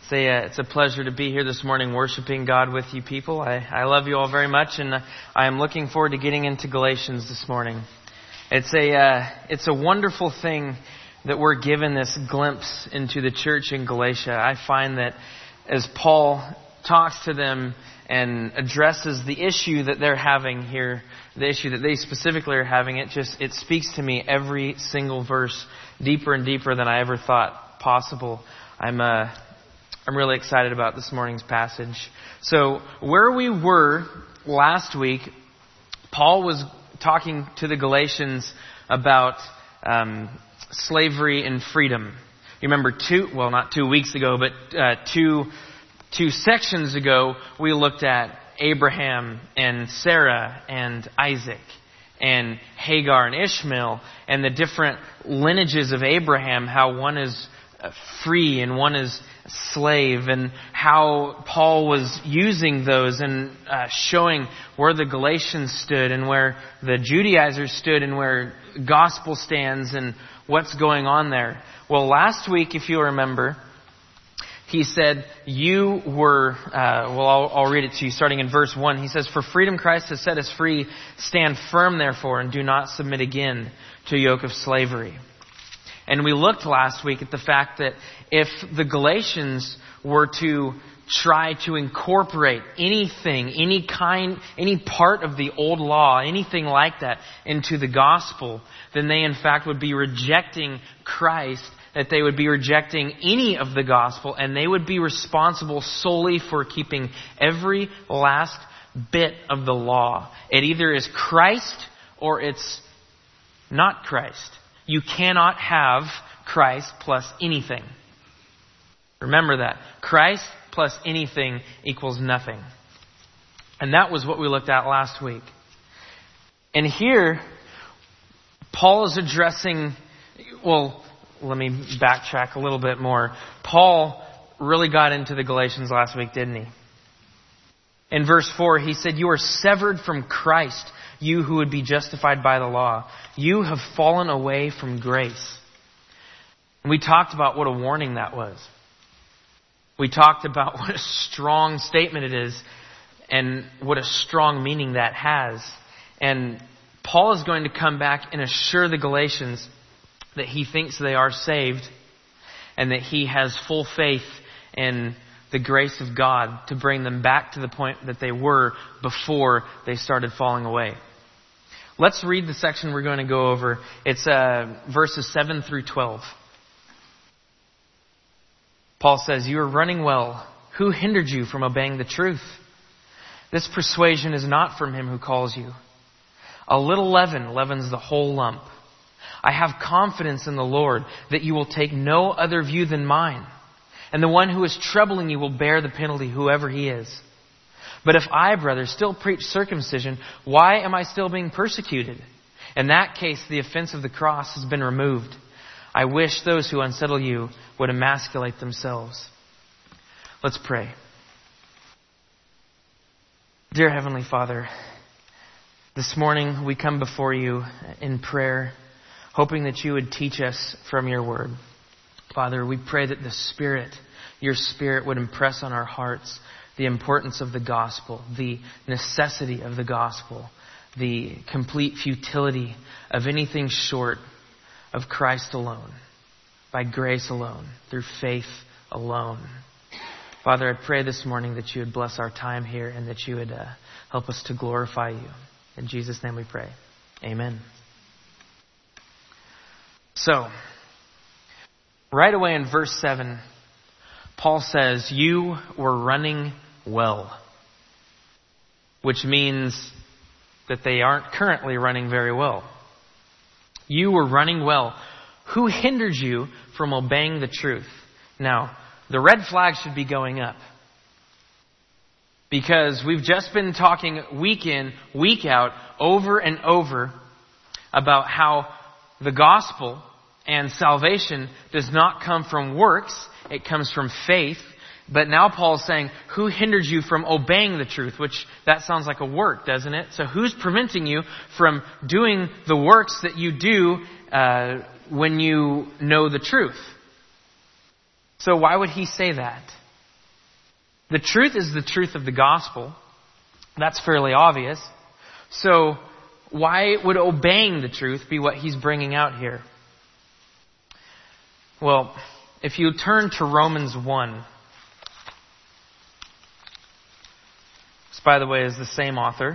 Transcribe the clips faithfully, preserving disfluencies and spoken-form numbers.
It's a, uh, it's a pleasure to be here this morning worshiping God with you people. I, I love you all very much, and uh, I am looking forward to getting into Galatians this morning. It's a uh, it's a wonderful thing that we're given this glimpse into the church in Galatia. I find that as Paul talks to them and addresses the issue that they're having here, the issue that they specifically are having, it just it speaks to me every single verse deeper and deeper than I ever thought possible. I'm uh, I'm really excited about this morning's passage. So where we were last week, Paul was talking to the Galatians about um, slavery and freedom. You remember two, well, not two weeks ago, but uh, two two sections ago, we looked at Abraham and Sarah and Isaac and Hagar and Ishmael and the different lineages of Abraham, how one is free and one is slave, and how Paul was using those and uh, showing where the Galatians stood and where the Judaizers stood and where gospel stands and what's going on there. Well, last week, if you remember, he said, you were, uh, well, I'll, I'll read it to you starting in verse one. He says, "For freedom Christ has set us free. Stand firm, therefore, and do not submit again to a yoke of slavery." And we looked last week at the fact that if the Galatians were to try to incorporate anything, any kind, any part of the old law, anything like that into the gospel, then they in fact would be rejecting Christ, that they would be rejecting any of the gospel, and they would be responsible solely for keeping every last bit of the law. It either is Christ or it's not Christ. You cannot have Christ plus anything. Remember that. Christ plus anything equals nothing. And that was what we looked at last week. And here, Paul is addressing, well, let me backtrack a little bit more. Paul really got into the Galatians last week, didn't he? In verse four, he said, "You are severed from Christ, you who would be justified by the law. You have fallen away from grace." And we talked about what a warning that was. We talked about what a strong statement it is and what a strong meaning that has. And Paul is going to come back and assure the Galatians that he thinks they are saved and that he has full faith in the grace of God to bring them back to the point that they were before they started falling away. Let's read the section we're going to go over. It's uh, verses seven through twelve. Paul says, "You are running well. Who hindered you from obeying the truth? This persuasion is not from him who calls you. A little leaven leavens the whole lump. I have confidence in the Lord that you will take no other view than mine. And the one who is troubling you will bear the penalty, whoever he is. But if I, brother, still preach circumcision, why am I still being persecuted? In that case, the offense of the cross has been removed. I wish those who unsettle you would emasculate themselves." Let's pray. Dear Heavenly Father, this morning we come before you in prayer, hoping that you would teach us from your word. Father, we pray that the Spirit, your Spirit, would impress on our hearts the importance of the gospel, the necessity of the gospel, the complete futility of anything short of Christ alone, by grace alone, through faith alone. Father, I pray this morning that you would bless our time here and that you would uh, help us to glorify you. In Jesus' name we pray. Amen. So, right away in verse seven, Paul says, "You were running well," which means that they aren't currently running very well. You were running well. Who hindered you from obeying the truth? Now, the red flag should be going up. Because we've just been talking week in, week out, over and over about how the gospel and salvation does not come from works. It comes from faith. But now Paul's saying, who hindered you from obeying the truth? Which, that sounds like a work, doesn't it? So who's preventing you from doing the works that you do uh, when you know the truth? So why would he say that? The truth is the truth of the gospel. That's fairly obvious. So why would obeying the truth be what he's bringing out here? Well, if you turn to Romans one, this, by the way, is the same author,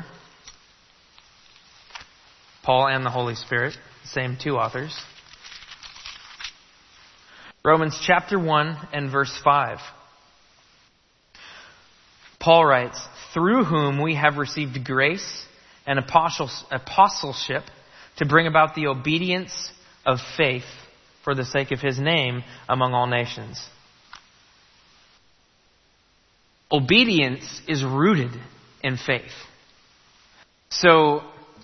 Paul and the Holy Spirit, same two authors. Romans chapter one and verse five. Paul writes, "Through whom we have received grace and apostleship to bring about the obedience of faith for the sake of His name among all nations." Obedience is rooted in faith. So,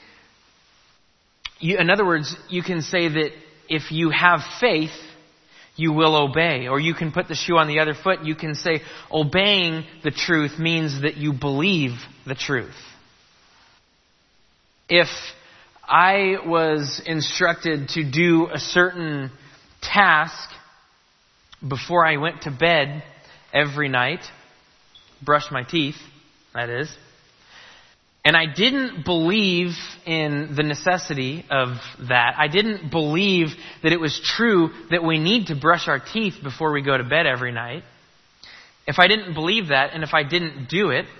you, in other words, you can say that if you have faith, you will obey. Or you can put the shoe on the other foot. You can say obeying the truth means that you believe the truth. If I was instructed to do a certain task before I went to bed every night, brush my teeth, that is, and I didn't believe in the necessity of that. I didn't believe that it was true that we need to brush our teeth before we go to bed every night. If I didn't believe that, and if I didn't do it,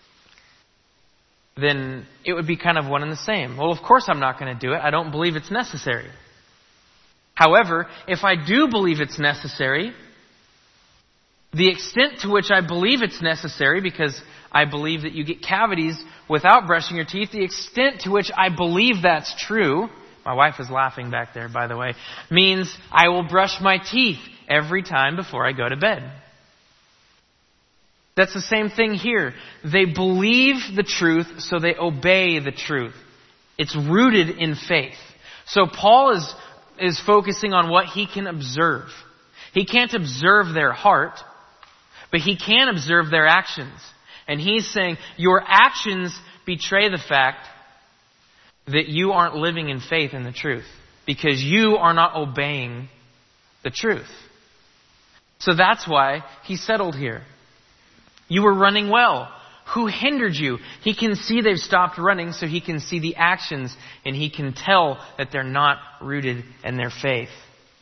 then it would be kind of one and the same. Well, of course I'm not going to do it. I don't believe it's necessary. However, if I do believe it's necessary, the extent to which I believe it's necessary, because I believe that you get cavities without brushing your teeth, the extent to which I believe that's true, my wife is laughing back there, by the way, means I will brush my teeth every time before I go to bed. That's the same thing here. They believe the truth, so they obey the truth. It's rooted in faith. So Paul is, is focusing on what he can observe. He can't observe their heart, but he can observe their actions. And he's saying, your actions betray the fact that you aren't living in faith in the truth, because you are not obeying the truth. So that's why he settled here. You were running well. Who hindered you? He can see they've stopped running, so he can see the actions, and he can tell that they're not rooted in their faith.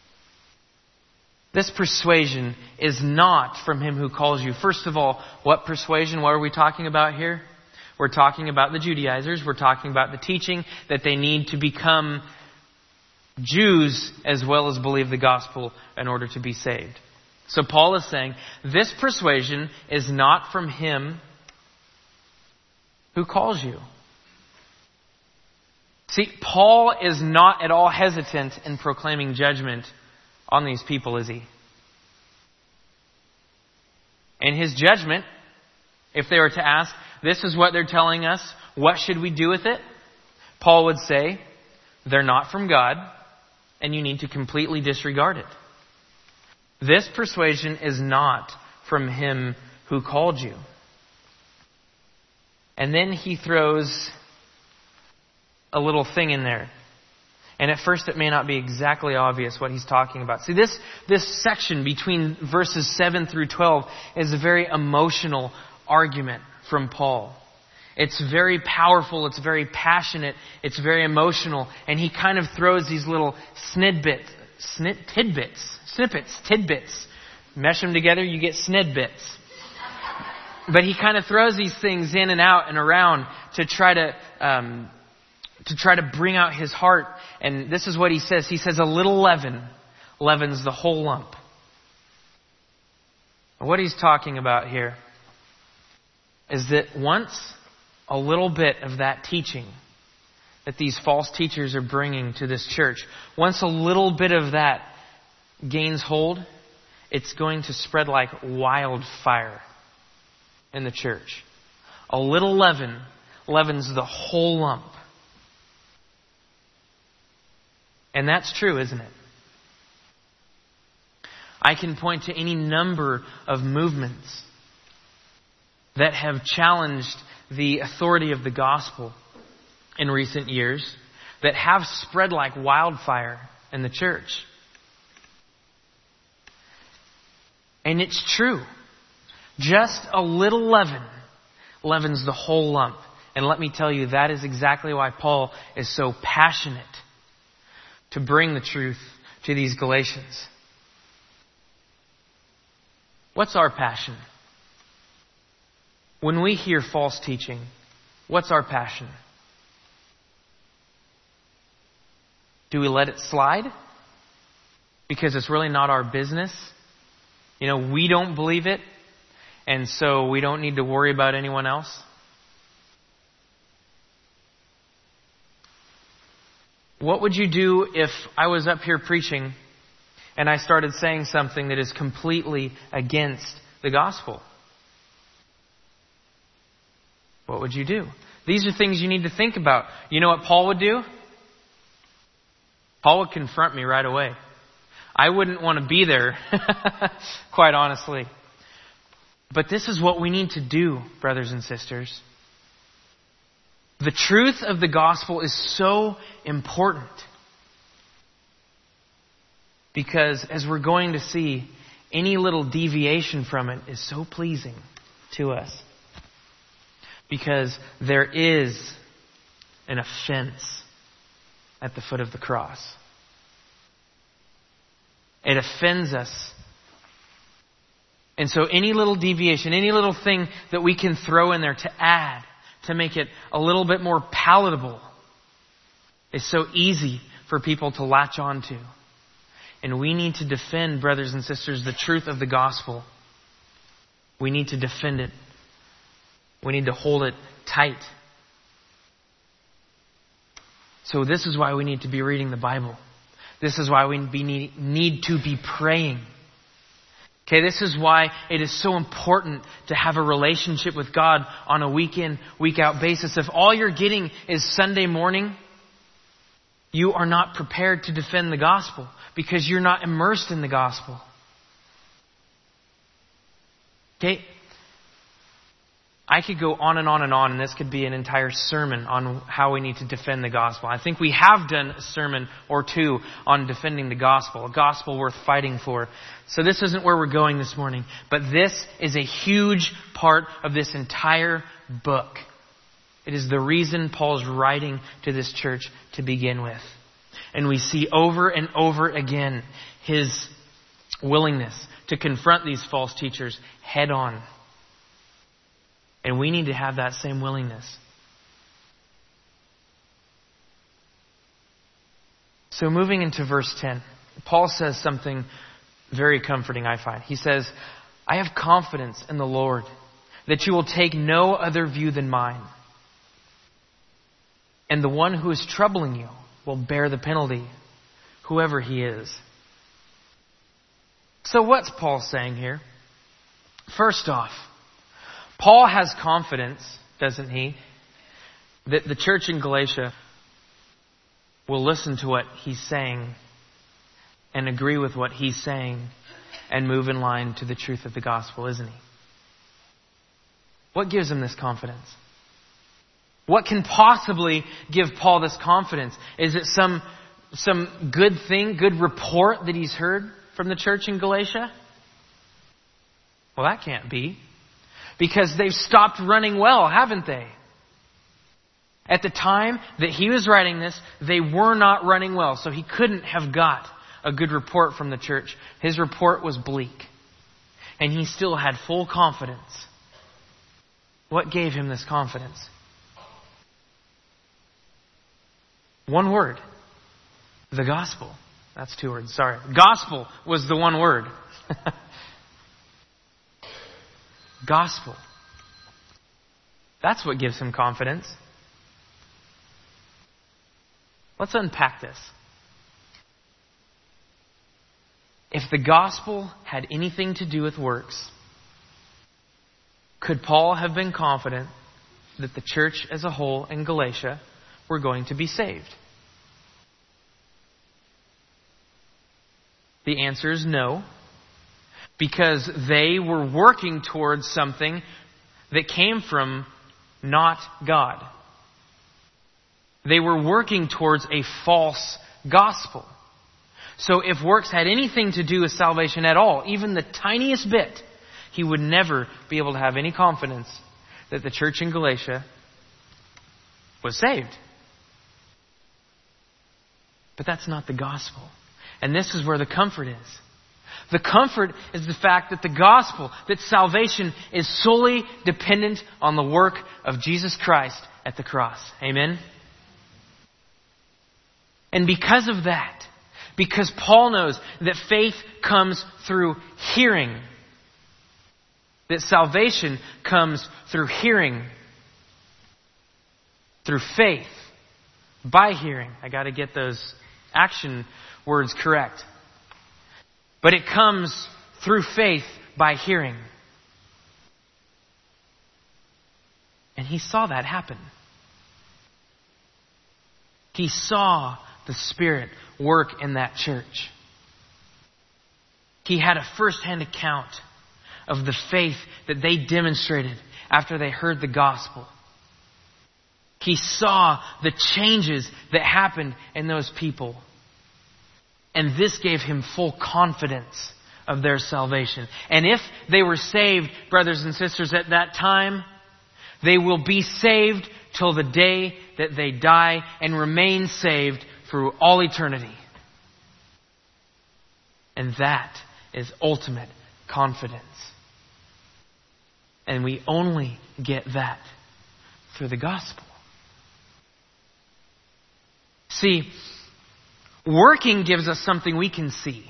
This persuasion is not from Him who calls you. First of all, what persuasion? What are we talking about here? We're talking about the Judaizers. We're talking about the teaching that they need to become Jews as well as believe the gospel in order to be saved. So Paul is saying, this persuasion is not from Him who calls you. See, Paul is not at all hesitant in proclaiming judgment on these people, is he? In his judgment, if they were to ask, this is what they're telling us, what should we do with it? Paul would say, they're not from God, and you need to completely disregard it. This persuasion is not from Him who called you. And then he throws a little thing in there. And at first it may not be exactly obvious what he's talking about. See, this, this section between verses seven through twelve is a very emotional argument from Paul. It's very powerful, it's very passionate, it's very emotional, and he kind of throws these little snidbits, snid, tidbits, snippets, tidbits. Mesh them together, you get snidbits. But he kind of throws these things in and out and around to try to um, to try to bring out his heart. And this is what he says. He says, a little leaven leavens the whole lump. What he's talking about here is that once a little bit of that teaching that these false teachers are bringing to this church, once a little bit of that gains hold, it's going to spread like wildfire in the church. A little leaven leavens the whole lump. And that's true, isn't it? I can point to any number of movements that have challenged the authority of the gospel in recent years that have spread like wildfire in the church. And it's true. Just a little leaven leavens the whole lump. And let me tell you, that is exactly why Paul is so passionate to bring the truth to these Galatians. What's our passion? When we hear false teaching, what's our passion? Do we let it slide? Because it's really not our business. You know, we don't believe it, and so we don't need to worry about anyone else. What would you do if I was up here preaching and I started saying something that is completely against the gospel? What would you do? These are things you need to think about. You know what Paul would do? Paul would confront me right away. I wouldn't want to be there, quite honestly. But this is what we need to do, brothers and sisters. The truth of the gospel is so important. Because as we're going to see, any little deviation from it is so pleasing to us. Because there is an offense at the foot of the cross. It offends us. And so any little deviation, any little thing that we can throw in there to add, to make it a little bit more palatable, is so easy for people to latch onto. And we need to defend, brothers and sisters, the truth of the gospel. We need to defend it. We need to hold it tight. So this is why we need to be reading the Bible. This is why we need to be praying. Okay, this is why it is so important to have a relationship with God on a week in, week out basis. If all you're getting is Sunday morning, you are not prepared to defend the gospel because you're not immersed in the gospel. Okay? I could go on and on and on, and this could be an entire sermon on how we need to defend the gospel. I think we have done a sermon or two on defending the gospel, a gospel worth fighting for. So this isn't where we're going this morning, but this is a huge part of this entire book. It is the reason Paul's writing to this church to begin with. And we see over and over again his willingness to confront these false teachers head on. And we need to have that same willingness. So moving into verse ten, Paul says something very comforting, I find. He says, I have confidence in the Lord that you will take no other view than mine. And the one who is troubling you will bear the penalty, whoever he is. So what's Paul saying here? First off, Paul has confidence, doesn't he, that the church in Galatia will listen to what he's saying and agree with what he's saying and move in line to the truth of the gospel, isn't he? What gives him this confidence? What can possibly give Paul this confidence? Is it some, some good thing, good report that he's heard from the church in Galatia? Well, that can't be. Because they've stopped running well, haven't they? At the time that he was writing this, they were not running well. So he couldn't have got a good report from the church. His report was bleak. And he still had full confidence. What gave him this confidence? One word. The gospel. That's two words, sorry. Gospel was the one word. Gospel. That's what gives him confidence. Let's unpack this. If the gospel had anything to do with works, could Paul have been confident that the church as a whole in Galatia were going to be saved? The answer is no. Because they were working towards something that came from not God. They were working towards a false gospel. So if works had anything to do with salvation at all, even the tiniest bit, he would never be able to have any confidence that the church in Galatia was saved. But that's not the gospel. And this is where the comfort is. The comfort is the fact that the gospel, that salvation is solely dependent on the work of Jesus Christ at the cross. Amen? And because of that, because Paul knows that faith comes through hearing, that salvation comes through hearing, through faith, by hearing. I got to get those action words correct. But it comes through faith by hearing. And he saw that happen. He saw the Spirit work in that church. He had a first-hand account of the faith that they demonstrated after they heard the gospel. He saw the changes that happened in those people. And this gave him full confidence of their salvation. And if they were saved, brothers and sisters, at that time, they will be saved till the day that they die and remain saved through all eternity. And that is ultimate confidence. And we only get that through the gospel. See, working gives us something we can see.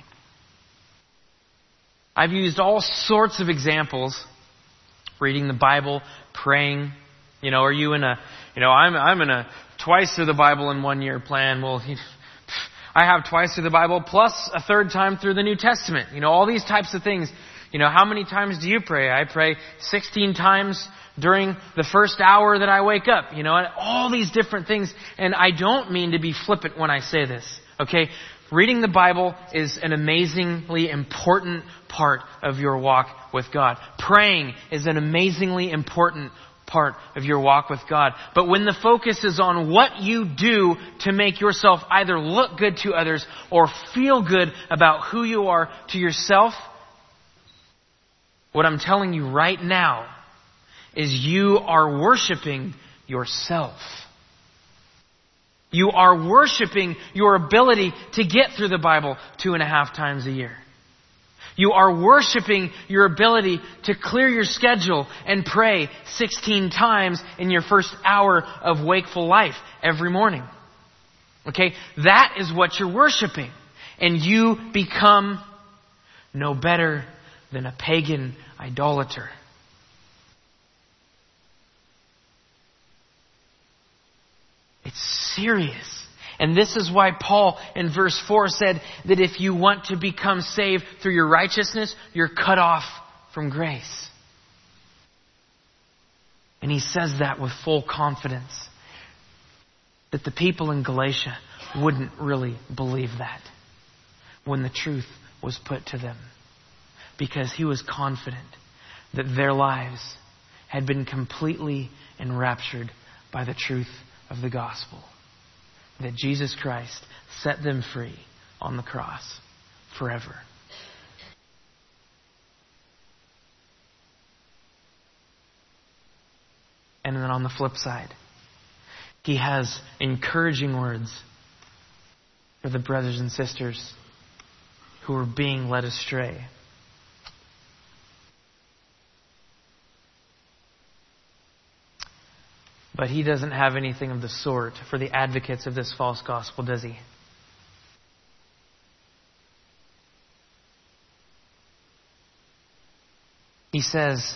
I've used all sorts of examples. Reading the Bible, praying. You know, are you in a, you know, I'm I'm in a twice through the Bible in one year plan. Well, I have twice through the Bible plus a third time through the New Testament. You know, all these types of things. You know, how many times do you pray? I pray sixteen times during the first hour that I wake up. You know, and all these different things. And I don't mean to be flippant when I say this. Okay? Reading the Bible is an amazingly important part of your walk with God. Praying is an amazingly important part of your walk with God. But when the focus is on what you do to make yourself either look good to others or feel good about who you are to yourself, what I'm telling you right now is you are worshiping yourself. You are worshiping your ability to get through the Bible two and a half times a year. You are worshiping your ability to clear your schedule and pray sixteen times in your first hour of wakeful life every morning. Okay? That is what you're worshiping. And you become no better than a pagan idolater. It's serious. And this is why Paul in verse four said that if you want to become saved through your righteousness, you're cut off from grace. And he says that with full confidence that the people in Galatia wouldn't really believe that when the truth was put to them. Because he was confident that their lives had been completely enraptured by the truth of the gospel. That Jesus Christ set them free on the cross forever. And then on the flip side, he has encouraging words for the brothers and sisters who are being led astray. But he doesn't have anything of the sort for the advocates of this false gospel, does he? He says,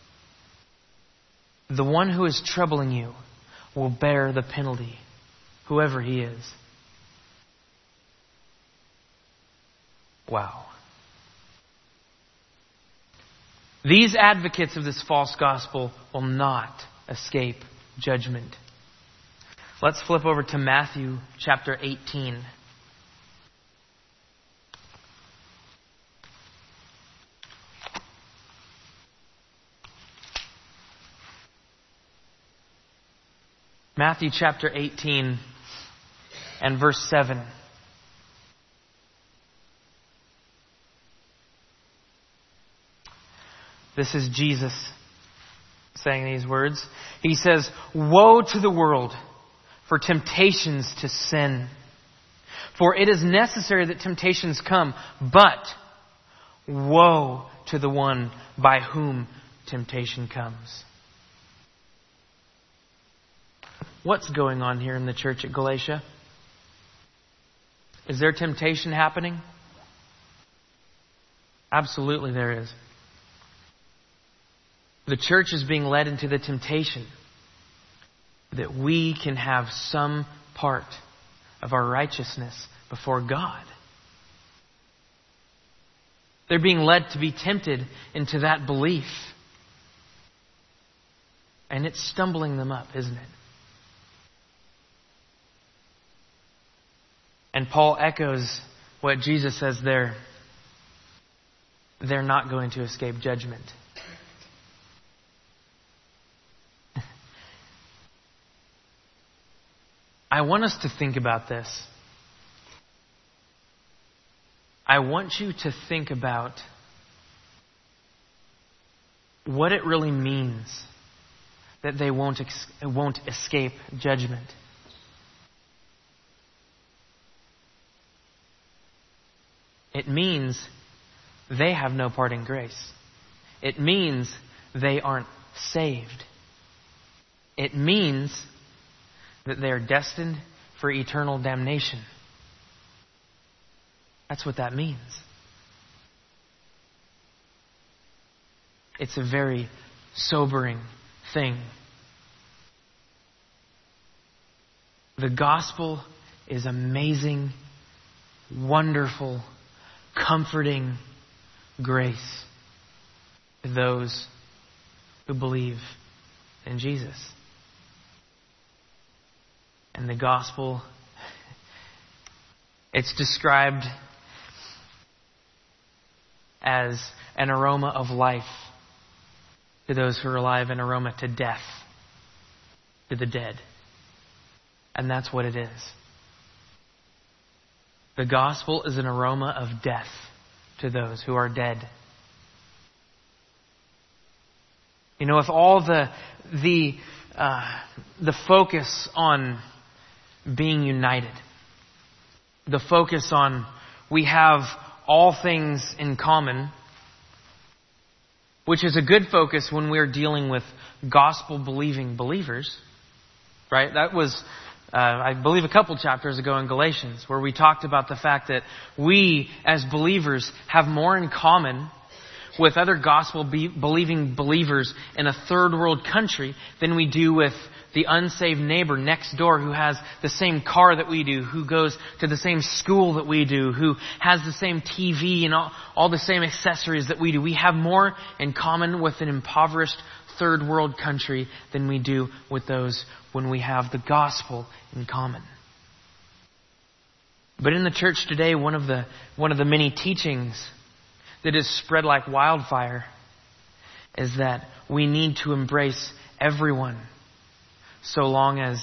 the one who is troubling you will bear the penalty, whoever he is. Wow. These advocates of this false gospel will not escape judgment. Let's flip over to Matthew chapter eighteen. Matthew chapter eighteen and verse seven. This is Jesus saying these words. He says, "Woe to the world for temptations to sin. For it is necessary that temptations come, but woe to the one by whom temptation comes." What's going on here in the church at Galatia? Is there temptation happening? Absolutely there is. The church is being led into the temptation that we can have some part of our righteousness before God. They're being led to be tempted into that belief. And it's stumbling them up, isn't it? And Paul echoes what Jesus says there. They're not going to escape judgment. I want us to think about this. I want you to think about what it really means that they won't ex- won't escape judgment. It means they have no part in grace. It means they aren't saved. It means that they are destined for eternal damnation. That's what that means. It's a very sobering thing. The gospel is amazing, wonderful, comforting grace to those who believe in Jesus. And the gospel, it's described as an aroma of life to those who are alive, an aroma to death to the dead. And that's what it is. The gospel is an aroma of death to those who are dead. You know, with all the the uh, the focus on being united, the focus on we have all things in common, which is a good focus when we're dealing with gospel-believing believers, right? That was, uh, I believe, a couple chapters ago in Galatians, where we talked about the fact that we, as believers, have more in common with other gospel-believing believers in a third world country than we do with the unsaved neighbor next door who has the same car that we do, who goes to the same school that we do, who has the same T V and all, all the same accessories that we do. We have more in common with an impoverished third world country than we do with those when we have the gospel in common. But in the church today, one of the one of the many teachings that is spread like wildfire is that we need to embrace everyone so long as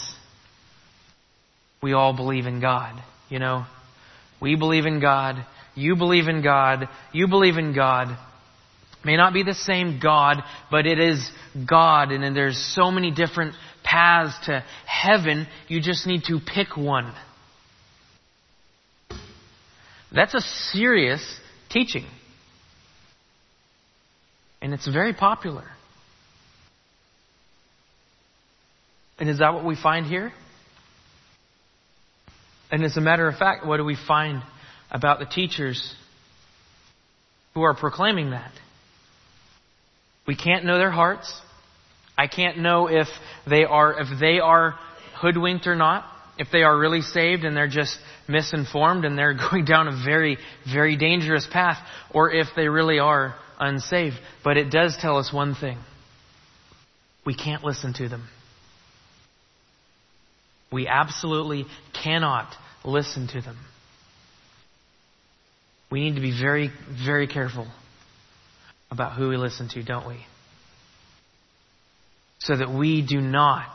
we all believe in God. You know, we believe in God, you believe in God, you believe in God. May not be the same God, but it is God, and then there's so many different paths to heaven, you just need to pick one. That's a serious teaching. And it's very popular. And is that what we find here? And as a matter of fact, what do we find about the teachers who are proclaiming that? We can't know their hearts. I can't know if they are if they are hoodwinked or not. If they are really saved and they're just misinformed and they're going down a very, very dangerous path, or if they really are unsaved. But it does tell us one thing. We can't listen to them. We absolutely cannot listen to them. We need to be very, very careful about who we listen to, don't we? So that we do not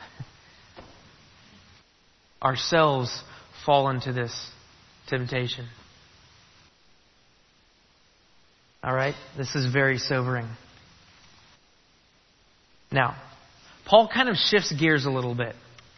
ourselves fall into this temptation. All right? This is very sobering. Now, Paul kind of shifts gears a little bit.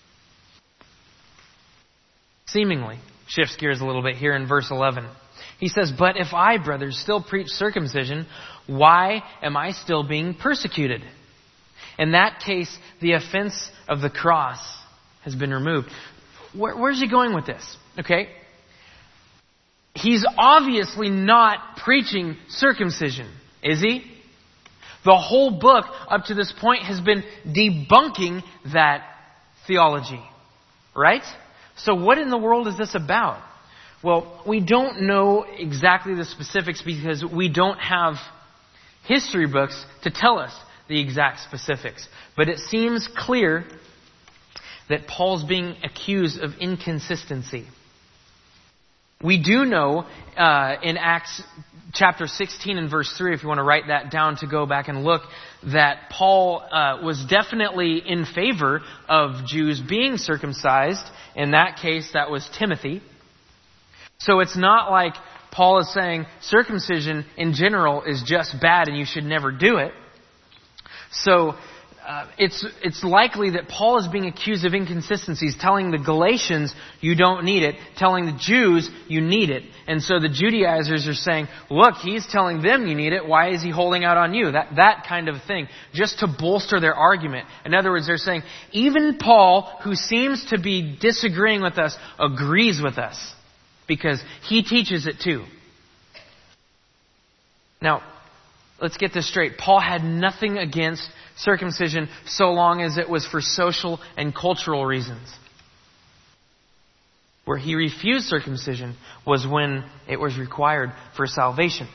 Seemingly shifts gears a little bit here in verse eleven. He says, "But if I, brothers, still preach circumcision, why am I still being persecuted? In that case, the offense of the cross has been removed." Where, where's he going with this? Okay. He's obviously not preaching circumcision, is he? The whole book up to this point has been debunking that theology, right? So what in the world is this about? Well, we don't know exactly the specifics because we don't have history books to tell us the exact specifics. But it seems clear that Paul's being accused of inconsistency. We do know uh, in Acts chapter sixteen and verse three, if you want to write that down to go back and look, that Paul uh, was definitely in favor of Jews being circumcised. In that case, that was Timothy. So it's not like Paul is saying circumcision in general is just bad and you should never do it. So uh, it's it's likely that Paul is being accused of inconsistencies, telling the Galatians you don't need it, telling the Jews you need it. And so the Judaizers are saying, look, he's telling them you need it. Why is he holding out on you? That that kind of thing, just to bolster their argument. In other words, they're saying, even Paul, who seems to be disagreeing with us, agrees with us because he teaches it too. Now, let's get this straight. Paul had nothing against circumcision so long as it was for social and cultural reasons. Where he refused circumcision was when it was required for salvation.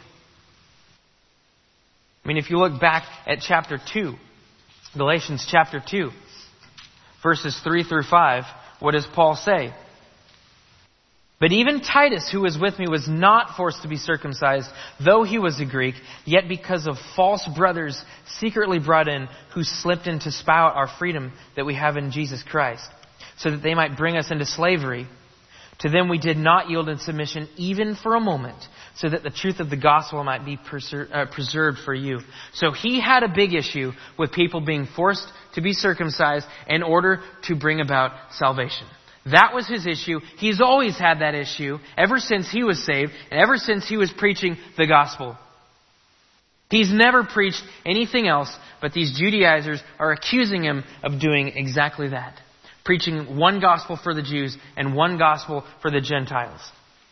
I mean, if you look back at chapter two, Galatians chapter two, verses three through five, what does Paul say? "But even Titus, who was with me, was not forced to be circumcised, though he was a Greek, yet because of false brothers secretly brought in, who slipped in to spy out our freedom that we have in Jesus Christ, so that they might bring us into slavery. To them we did not yield in submission even for a moment, so that the truth of the gospel might be preser- uh, preserved for you." So he had a big issue with people being forced to be circumcised in order to bring about salvation. That was his issue. He's always had that issue ever since he was saved and ever since he was preaching the gospel. He's never preached anything else, but these Judaizers are accusing him of doing exactly that. Preaching one gospel for the Jews and one gospel for the Gentiles.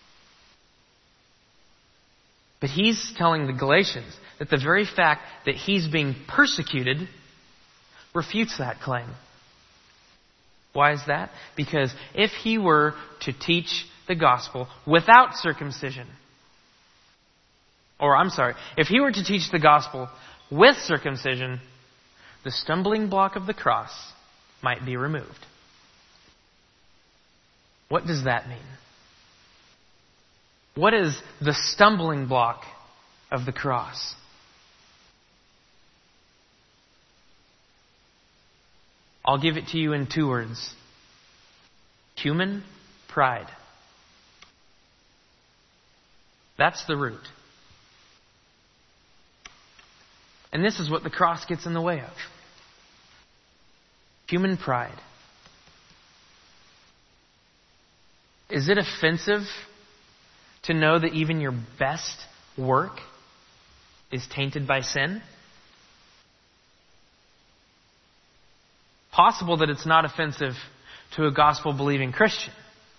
But he's telling the Galatians that the very fact that he's being persecuted refutes that claim. Why is that? Because if he were to teach the gospel without circumcision, or I'm sorry, if he were to teach the gospel with circumcision, the stumbling block of the cross might be removed. What does that mean? What is the stumbling block of the cross? I'll give it to you in two words. Human pride. That's the root. And this is what the cross gets in the way of. Human pride. Is it offensive to know that even your best work is tainted by sin? Possible that it's not offensive to a gospel-believing Christian.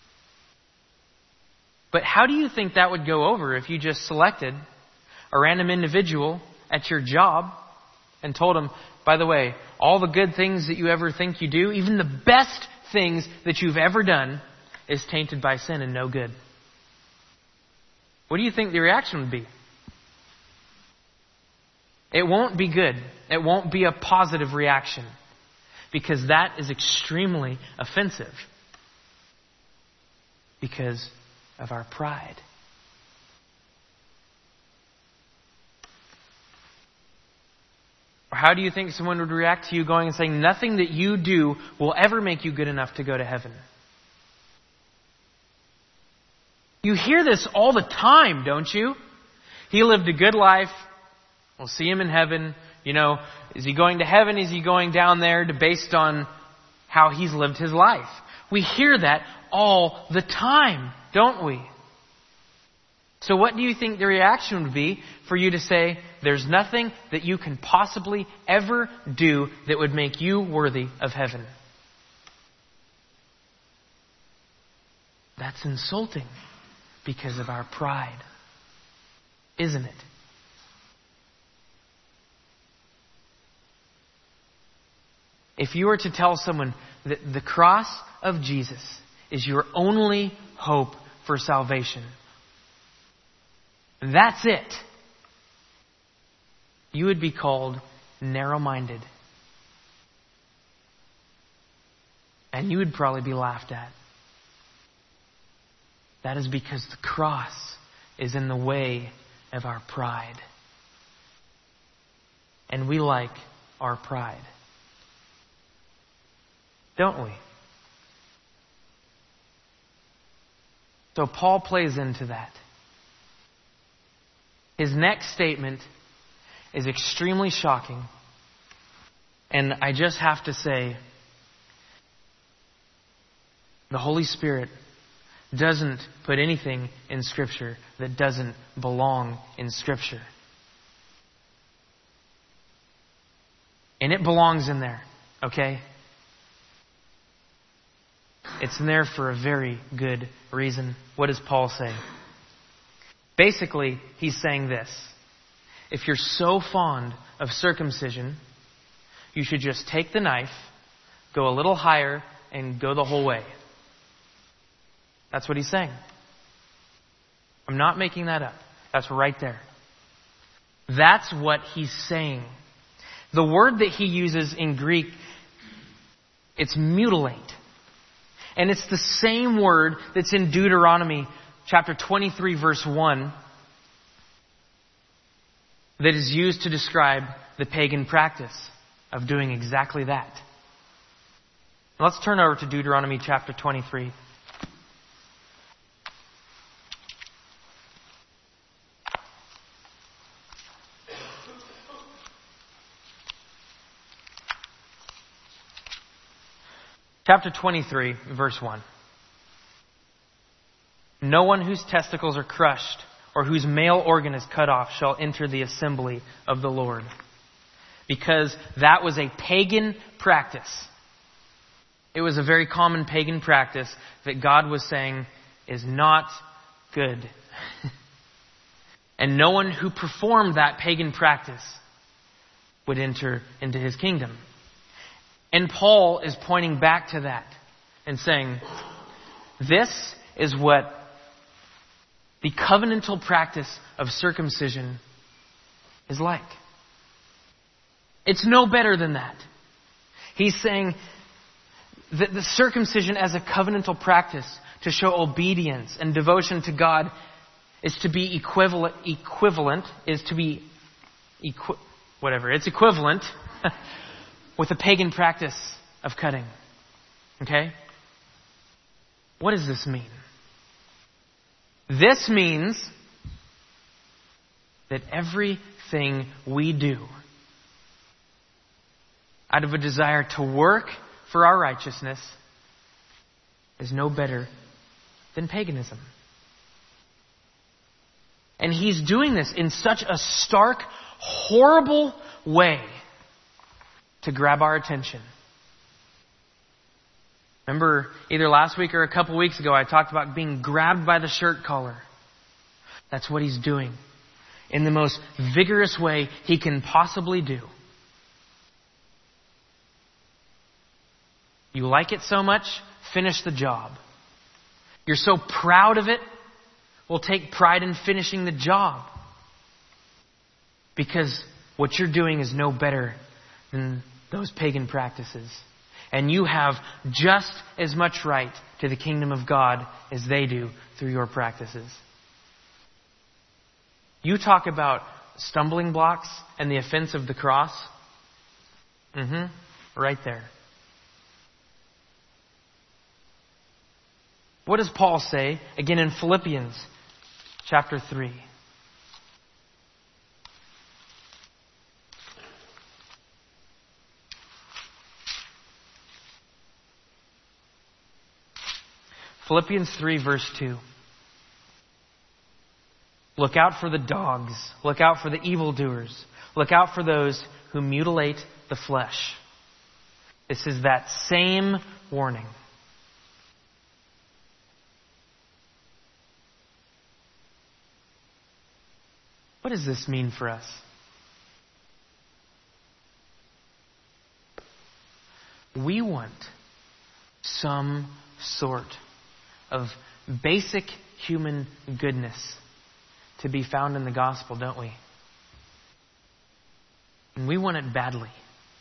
But how do you think that would go over if you just selected a random individual at your job and told them, by the way, all the good things that you ever think you do, even the best things that you've ever done, is tainted by sin and no good? What do you think the reaction would be? It won't be good. It won't be a positive reaction. Because that is extremely offensive. Because of our pride. Or how do you think someone would react to you going and saying, nothing that you do will ever make you good enough to go to heaven? You hear this all the time, don't you? He lived a good life. We'll see him in heaven. You know, is he going to heaven? Is he going down there? To, based on how he's lived his life. We hear that all the time, don't we? So what do you think the reaction would be for you to say, there's nothing that you can possibly ever do that would make you worthy of heaven? That's insulting because of our pride, isn't it? If you were to tell someone that the cross of Jesus is your only hope for salvation, that's it, you would be called narrow-minded. And you would probably be laughed at. That is because the cross is in the way of our pride. And we like our pride. Don't we? So Paul plays into that. His next statement is extremely shocking. And I just have to say, the Holy Spirit doesn't put anything in Scripture that doesn't belong in Scripture. And it belongs in there, okay? It's in there for a very good reason. What does Paul say? Basically, he's saying this. If you're so fond of circumcision, you should just take the knife, go a little higher, and go the whole way. That's what he's saying. I'm not making that up. That's right there. That's what he's saying. The word that he uses in Greek, it's mutilate. And it's the same word that's in Deuteronomy chapter twenty-three, verse one, that is used to describe the pagan practice of doing exactly that. Let's turn over to Deuteronomy chapter twenty-three. Chapter twenty-three, verse one. No one whose testicles are crushed or whose male organ is cut off shall enter the assembly of the Lord. Because that was a pagan practice. It was a very common pagan practice that God was saying is not good. And no one who performed that pagan practice would enter into His kingdom. And Paul is pointing back to that and saying, this is what the covenantal practice of circumcision is like. It's no better than that. He's saying that the circumcision as a covenantal practice to show obedience and devotion to God is to be equivalent, equivalent, is to be, equi- whatever, it's equivalent with a pagan practice of cutting. Okay? What does this mean? This means that everything we do out of a desire to work for our righteousness is no better than paganism. And he's doing this in such a stark, horrible way to grab our attention. Remember, either last week or a couple weeks ago, I talked about being grabbed by the shirt collar. That's what he's doing in the most vigorous way he can possibly do. You like it so much, finish the job. You're so proud of it, well, take pride in finishing the job. Because what you're doing is no better than those pagan practices. And you have just as much right to the kingdom of God as they do through your practices. You talk about stumbling blocks and the offense of the cross. Mm-hmm. Right there. What does Paul say again in Philippians chapter three? Philippians three, verse two. Look out for the dogs. Look out for the evildoers. Look out for those who mutilate the flesh. This is that same warning. What does this mean for us? We want some sort of basic human goodness to be found in the gospel, don't we? And we want it badly.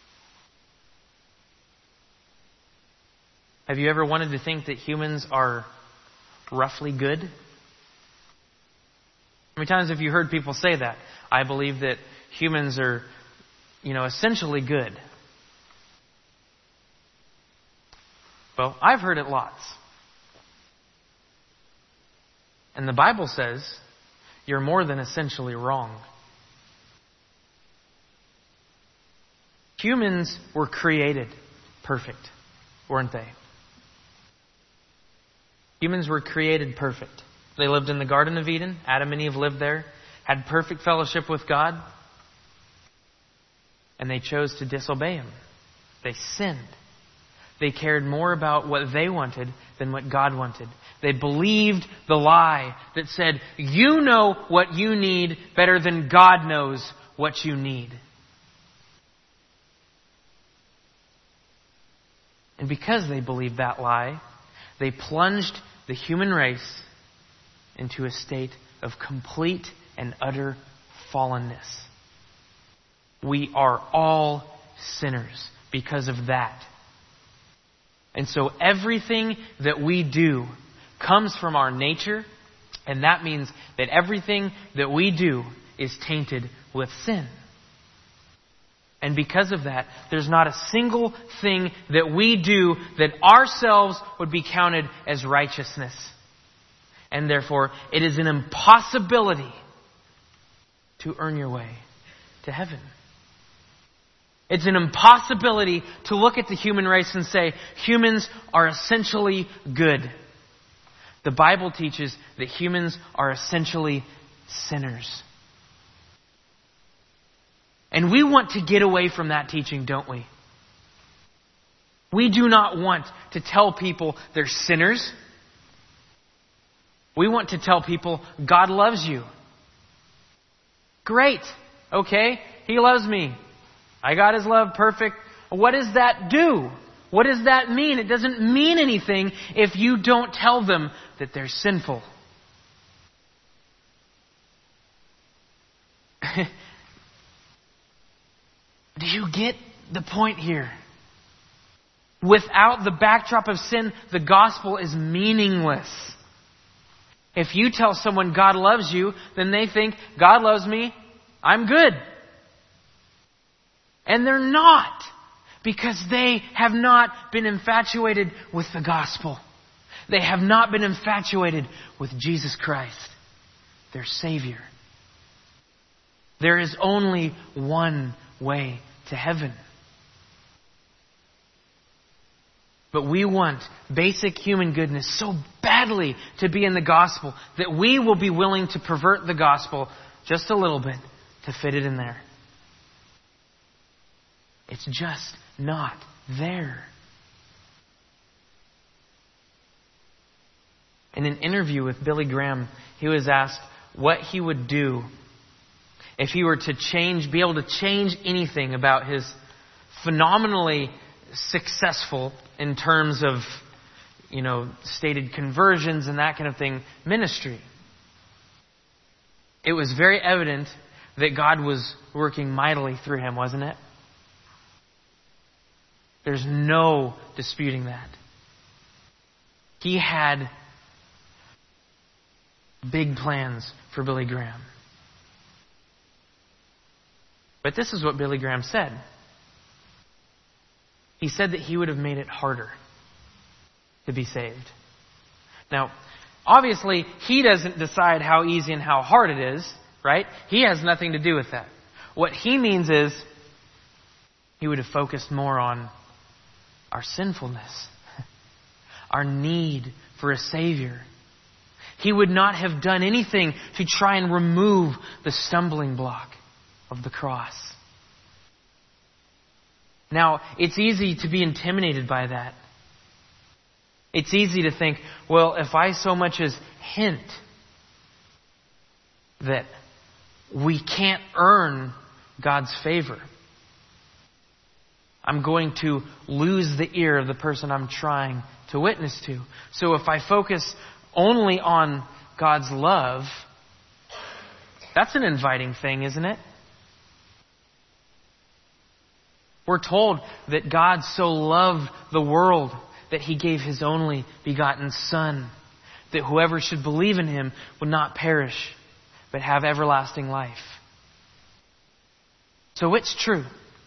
Have you ever wanted to think that humans are roughly good? How many times have you heard people say that? I believe that humans are, you know, essentially good. Well, I've heard it lots. And the Bible says you're more than essentially wrong. Humans were created perfect, weren't they? Humans were created perfect. They lived in the Garden of Eden. Adam and Eve lived there, had perfect fellowship with God, and they chose to disobey Him. They sinned. They cared more about what they wanted than what God wanted. They believed the lie that said, you know what you need better than God knows what you need. And because they believed that lie, they plunged the human race into a state of complete and utter fallenness. We are all sinners because of that. And so everything that we do comes from our nature, and that means that everything that we do is tainted with sin. And because of that, there's not a single thing that we do that ourselves would be counted as righteousness. And therefore, it is an impossibility to earn your way to heaven. It's an impossibility to look at the human race and say, humans are essentially good. The Bible teaches that humans are essentially sinners. And we want to get away from that teaching, don't we? We do not want to tell people they're sinners. We want to tell people God loves you. Great. Okay, He loves me. I got His love perfect. What does that do? What does that mean? It doesn't mean anything if you don't tell them that they're sinful. Do you get the point here? Without the backdrop of sin, the gospel is meaningless. If you tell someone God loves you, then they think, God loves me, I'm good. And they're not, because they have not been infatuated with the gospel. They have not been infatuated with Jesus Christ, their Savior. There is only one way to heaven. But we want basic human goodness so badly to be in the gospel that we will be willing to pervert the gospel just a little bit to fit it in there. It's just not there. In an interview with Billy Graham, he was asked what he would do if he were to change, be able to change anything about his phenomenally successful in terms of, you know, stated conversions and that kind of thing, ministry. It was very evident that God was working mightily through him, wasn't it? There's no disputing that. He had big plans for Billy Graham. But this is what Billy Graham said. He said that he would have made it harder to be saved. Now, obviously, he doesn't decide how easy and how hard it is, right? He has nothing to do with that. What he means is he would have focused more on our sinfulness. our need for a Savior. He would not have done anything to try and remove the stumbling block of the cross. Now, it's easy to be intimidated by that. It's easy to think, well, if I so much as hint that we can't earn God's favor, I'm going to lose the ear of the person I'm trying to witness to. So if I focus only on God's love, that's an inviting thing, isn't it? We're told that God so loved the world that He gave His only begotten Son, that whoever should believe in Him would not perish, but have everlasting life. So it's true.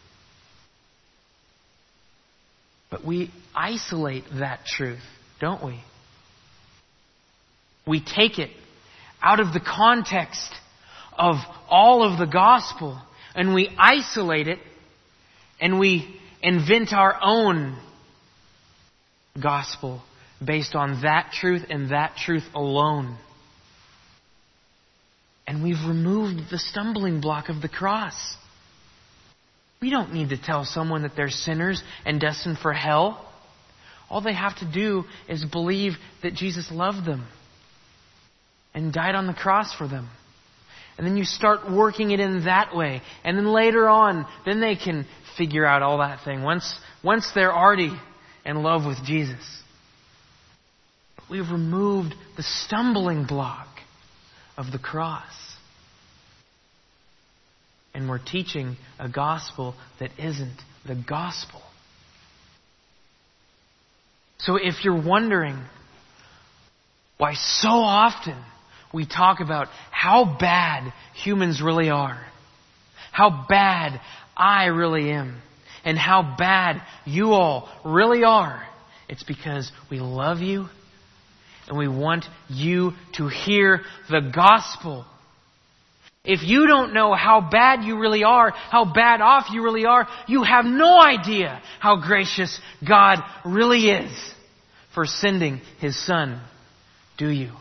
But we isolate that truth, don't we? We take it out of the context of all of the gospel, and we isolate it, and we invent our own gospel based on that truth and that truth alone. And we've removed the stumbling block of the cross. We don't need to tell someone that they're sinners and destined for hell. All they have to do is believe that Jesus loved them and died on the cross for them. And then you start working it in that way. And then later on, then they can figure out all that thing once, once they're already in love with Jesus. But we've removed the stumbling block of the cross. And we're teaching a gospel that isn't the gospel. So if you're wondering why so often we talk about how bad humans really are, how bad I really am, and how bad you all really are, it's because we love you and we want you to hear the gospel. If you don't know how bad you really are, how bad off you really are, you have no idea how gracious God really is for sending His Son, do you?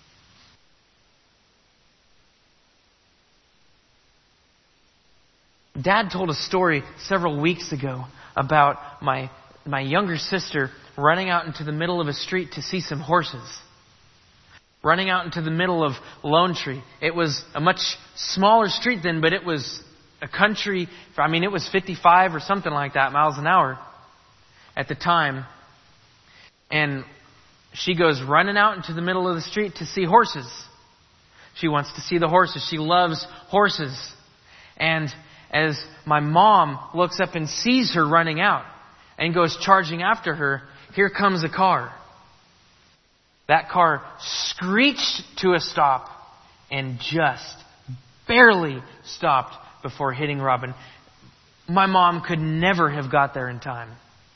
Dad told a story several weeks ago about my my younger sister running out into the middle of a street to see some horses. Running out into the middle of Lone Tree. It was a much smaller street then, but it was a country, I mean, it was fifty-five or something like that miles an hour at the time. And she goes running out into the middle of the street to see horses. She wants to see the horses. She loves horses. And as my mom looks up and sees her running out and goes charging after her, here comes a car. That car screeched to a stop and just barely stopped before hitting Robin. My mom could never have got there in time.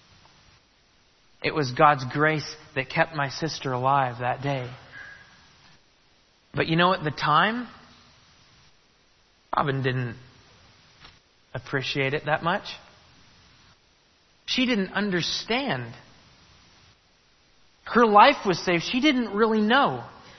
It was God's grace that kept my sister alive that day. But you know, at the time, Robin didn't appreciate it that much. She didn't understand. Her life was saved. She didn't really know.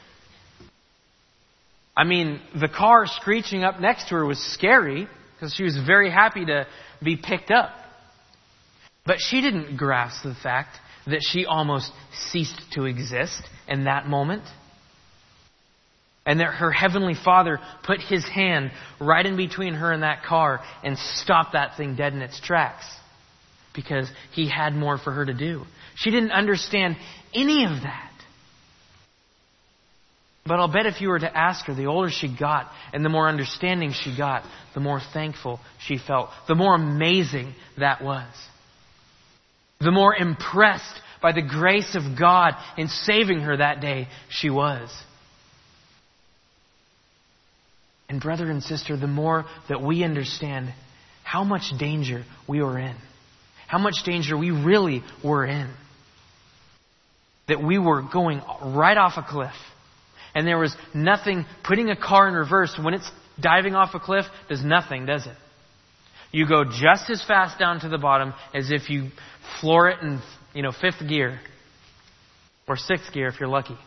I mean, the car screeching up next to her was scary because she was very happy to be picked up. But she didn't grasp the fact that she almost ceased to exist in that moment. And that her Heavenly Father put His hand right in between her and that car and stopped that thing dead in its tracks. Because He had more for her to do. She didn't understand any of that. But I'll bet if you were to ask her, the older she got and the more understanding she got, the more thankful she felt. The more amazing that was. The more impressed by the grace of God in saving her that day she was. And brother and sister, the more that we understand how much danger we were in, how much danger we really were in, that we were going right off a cliff, and there was nothing, putting a car in reverse when it's diving off a cliff does nothing, does it? You go just as fast down to the bottom as if you floor it in, you know, fifth gear. Or sixth gear if you're lucky.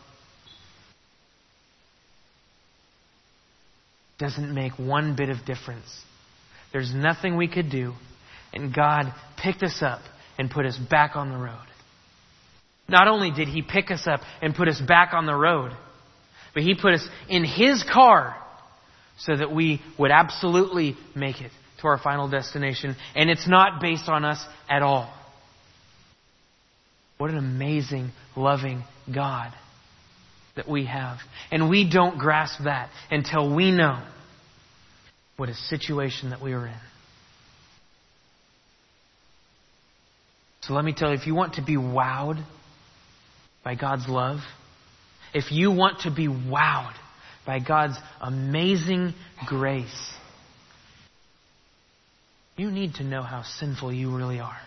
Doesn't make one bit of difference. There's nothing we could do, and God picked us up and put us back on the road. Not only did He pick us up and put us back on the road, but He put us in His car so that we would absolutely make it to our final destination. And it's not based on us at all. What an amazing, loving God that we have. And we don't grasp that until we know what a situation that we are in. So let me tell you, if you want to be wowed by God's love, if you want to be wowed by God's amazing grace, you need to know how sinful you really are.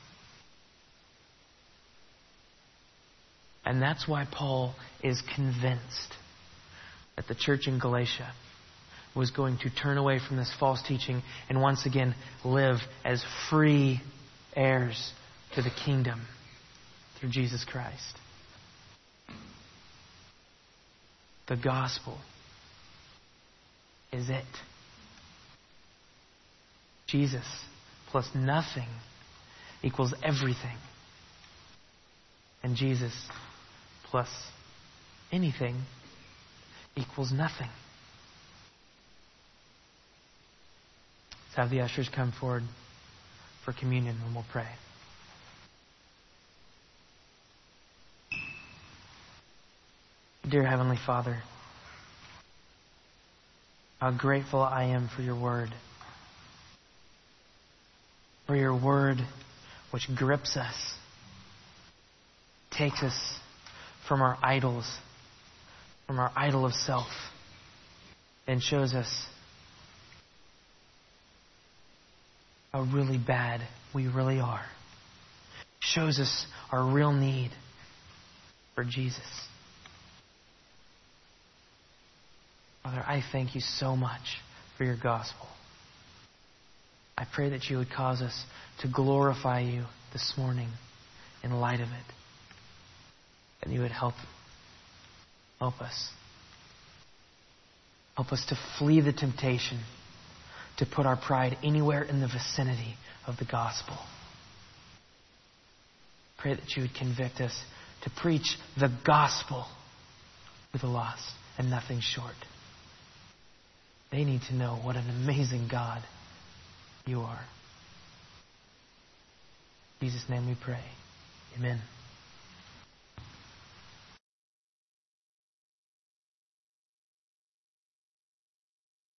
And that's why Paul is convinced that the church in Galatia was going to turn away from this false teaching and once again live as free heirs to the kingdom through Jesus Christ. The gospel is it. Jesus plus nothing equals everything. And Jesus plus anything equals nothing. Let's have the ushers come forward for communion and we'll pray. Dear Heavenly Father, how grateful I am for your word. For your word which grips us, takes us from our idols, from our idol of self, and shows us how really bad we really are. Shows us our real need for Jesus. Father, I thank you so much for your gospel. I pray that you would cause us to glorify you this morning in light of it. And you would help, help us. Help us to flee the temptation to put our pride anywhere in the vicinity of the gospel. Pray that you would convict us to preach the gospel to the lost and nothing short. They need to know what an amazing God you are. In Jesus' name we pray. Amen.